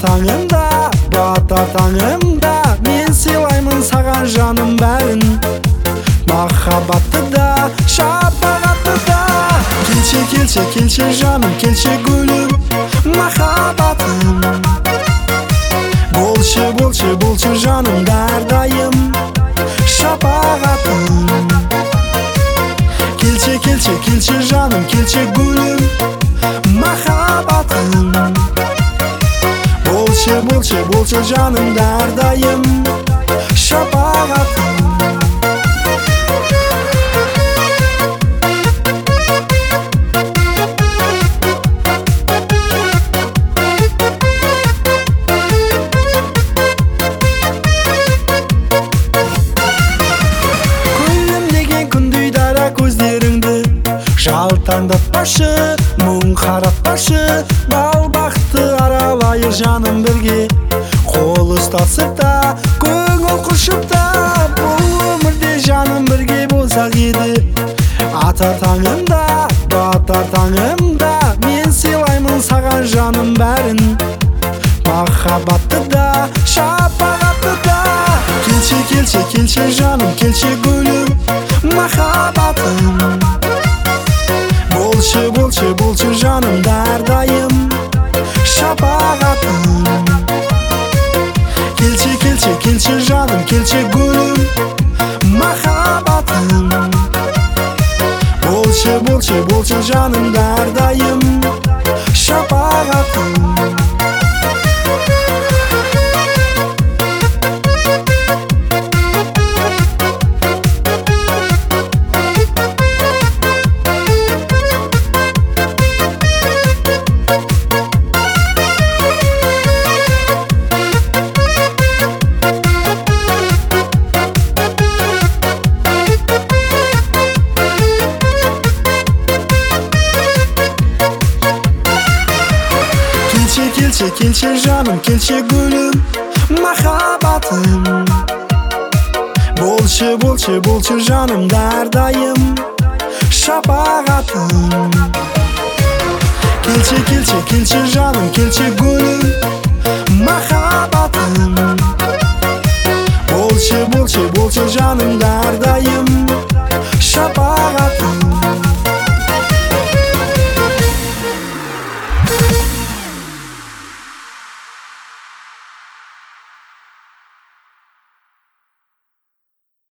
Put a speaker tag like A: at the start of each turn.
A: таңымда, батар таңымда, мен сыйлаймын саған жаным бәрін. Махаббатты да, шапағатты да. Келші, келші, келші жаным, келші гүлім, махаббатым. Болшы, болшы, болшы жаным әрдайым, шапағатым. Келші, келші, келші жаным, келші гүлім, махаббатым. Болшы, болшы, болшы жаным әрдайым, шапағатым. Жалтаңдатпашы, мұң қаратпашы, бал бақты аралайық жаным бірге. Қол ұстасып та, көңіл құшып та, бұл өмірде жаным бірге болсақ еді. Атар таңымда, батар таңымда, мен сыйлаймын саған жаным бәрін. Махаббатты да, шапағатты да. Келші, келші, келші жаным, келші гүлім, махаббатым. Болшы, болшы, болшы жаным әрдайым, шапағатым. Келші, келші, келші жаным, келші гүлім, махаббатым. Болшы, болшы, болшы жаным әрдайым, шапағатым. Келші, келші жаным, келші гүлім, махаббатым. Болшы, болшы, болшы жаным әрдайым, шапағатым. Келші, келші, келші жаным, келші гүлім, махаббатым. Болшы, болшы, болшы жаным әрдайым.